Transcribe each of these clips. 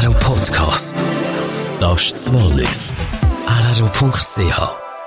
RRO Podcast. Das ist das Wallis. RRO.ch.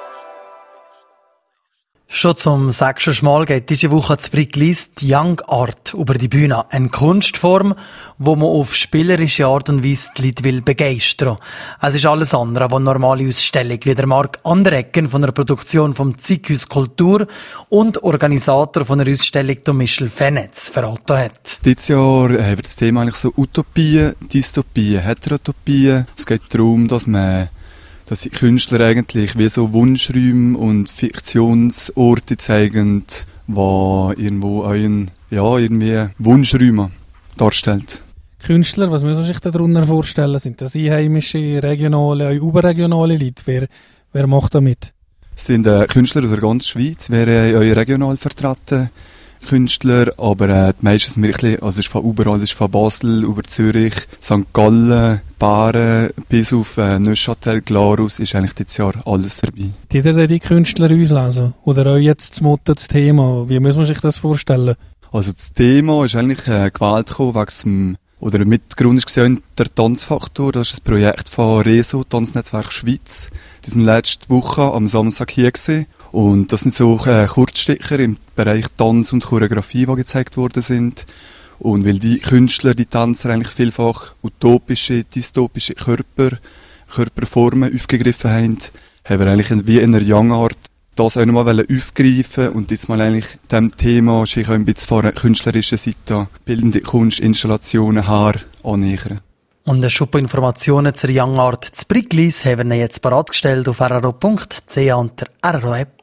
Schon zum 6. Mal geht diese Woche zu Briglis die Young Art über die Bühne. Eine Kunstform, wo man auf spielerische Art und Weise die Leute will begeistern. Es ist alles andere, was eine normale Ausstellung, wie der Marc Andereggen von der Produktion vom Zeithaus Kultur und Organisator von der Ausstellung Michel Fenetz verraten hat. Dieses Jahr haben wir das Thema eigentlich so Utopien, Dystopien, Heterotopien. Es geht darum, dass die Künstler eigentlich wie so Wunschräume und Fiktionsorte zeigen, die irgendwo irgendwie Wunschräume darstellt. Künstler, was muss man sich darunter vorstellen? Sind das einheimische, regionale, auch überregionale Leute? Wer macht da mit? Es sind Künstler aus der ganzen Schweiz, wären regional vertreten. Künstler, aber die meisten sind wirklich, also es ist von überall, es ist von Basel über Zürich, St. Gallen, Baren bis auf Neuchâtel, Glarus ist eigentlich dieses Jahr alles dabei. Die Künstler auslesen? Oder auch jetzt das Thema? Wie muss man sich das vorstellen? Also das Thema ist eigentlich gewählt gekommen oder Mitgrund ist gesehen der Tanzfaktor. Das ist ein Projekt von RESO, Tanznetzwerk Schweiz. Die sind letzte Woche am Samstag hier gewesen. Und das sind so Kurzstücke im Bereich Tanz und Choreografie, die gezeigt worden sind. Und weil die Künstler, die Tänzer eigentlich vielfach utopische, dystopische Körperformen aufgegriffen haben wir eigentlich wie in einer Young Art das auch nochmal aufgreifen und jetzt mal eigentlich dem Thema sich auch ein bisschen von der künstlerischen Seite, bildende Kunst, Installationen, Haar annähern. Und eine Schuppe Informationen zur Young Art zu Briglis haben wir jetzt bereitgestellt auf rro.ch und der RRO-App.